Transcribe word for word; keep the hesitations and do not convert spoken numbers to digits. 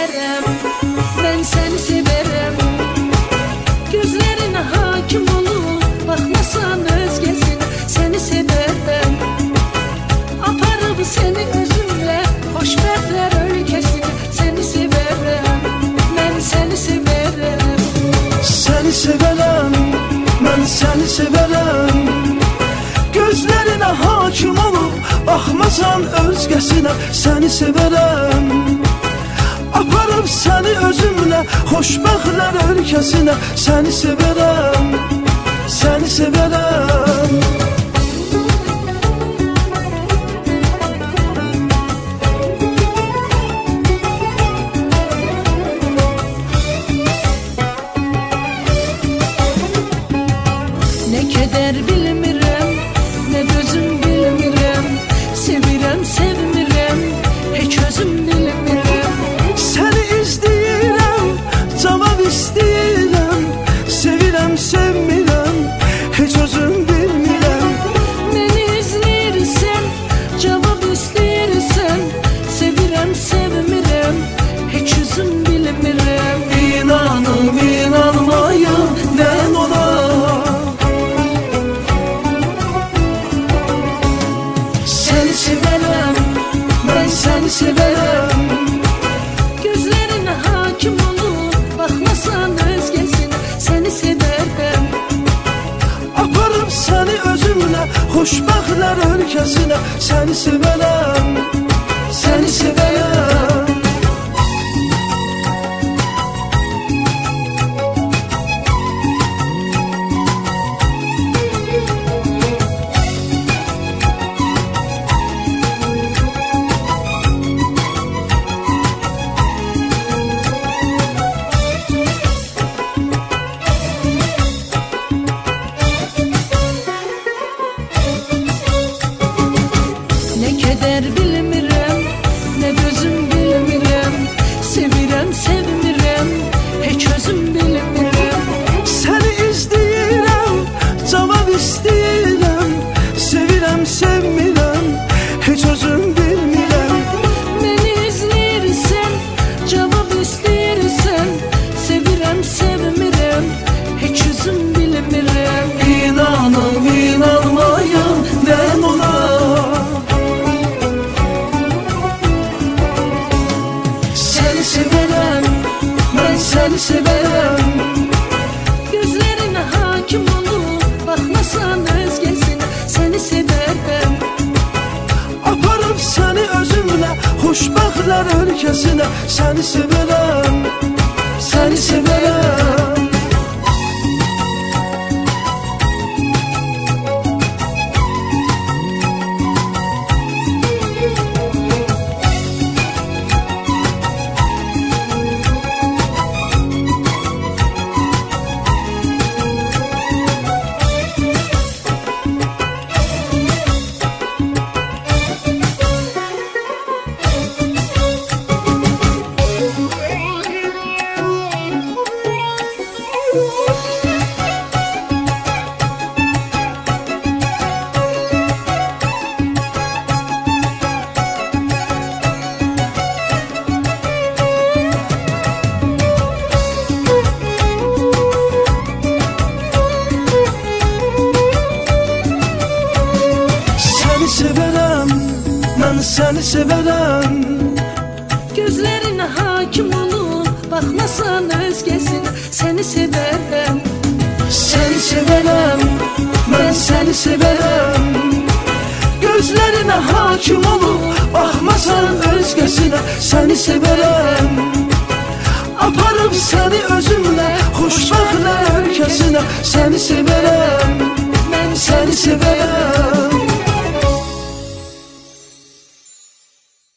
severəm, mən səni severəm. Gözlərinə hakim olub, baxmasan özgəsinə, səni severəm. Aparıb səni özümlə, xoşbəxtlər ölkəsinə, səni severəm, mən səni severəm. Səni severəm, mən səni severəm. Gözlərinə hakim olub, baxmasan özgəsinə, səni severəm. Aparıb səni özümlə, xoşbəxtlər ölkəsinə, səni severəm, səni severəm. Nə kədər bilmirəm, nə dözüm bilmirəm. Sevirəm, sevmirəm, heç özüm bilmirəm. Səni izləyirəm, cavab istəyirəm. Sevirəm, sevmirəm, heç özüm bilmirəm. Məni izləyirsən, cavab istəyirsən. Sevirəm, sevmirəm, heç özüm bilmirəm. İnanım, inanmayım, nəm olar? Səni severəm, mən səni severəm. Gözlərinə hakim olub, baxmasan özgəsinə, səni severəm. Aparıb səni özümlə, xoşbəxtlər ölkəsinə, səni severəm, səni severəm. Nə kədər bilmirəm, nə dözüm bilmirəm. Sevirəm, sevmirəm, heç özüm bilmirəm. Səni izləyirəm, cavab istəyirəm. Sevirəm, sevmirəm, heç özüm bilmirəm. Məni izləyirsən, cavab istəyirsən. Sevirəm, sevmirəm, heç özüm bilmirəm. İnanım, inanmayım, nəm olar? Səni severəm, mən səni severəm. Gözlərinə hakim olub, baxmasan özgəsinə, səni severəm. Aparıb səni özümlə, xoşbəxtlər ölkəsinə, səni severəm, səni severəm. Mən səni severəm. Gözlərinə hakim olub, baxmasan özgəsinə, səni severəm. Səni severəm, mən səni severəm. Gözlərinə hakim olub, baxmasan özgəsinə, səni severəm. Aparıb səni özümlə, xoşbəxtlər ölkəsinə, səni severəm, mən səni severəm.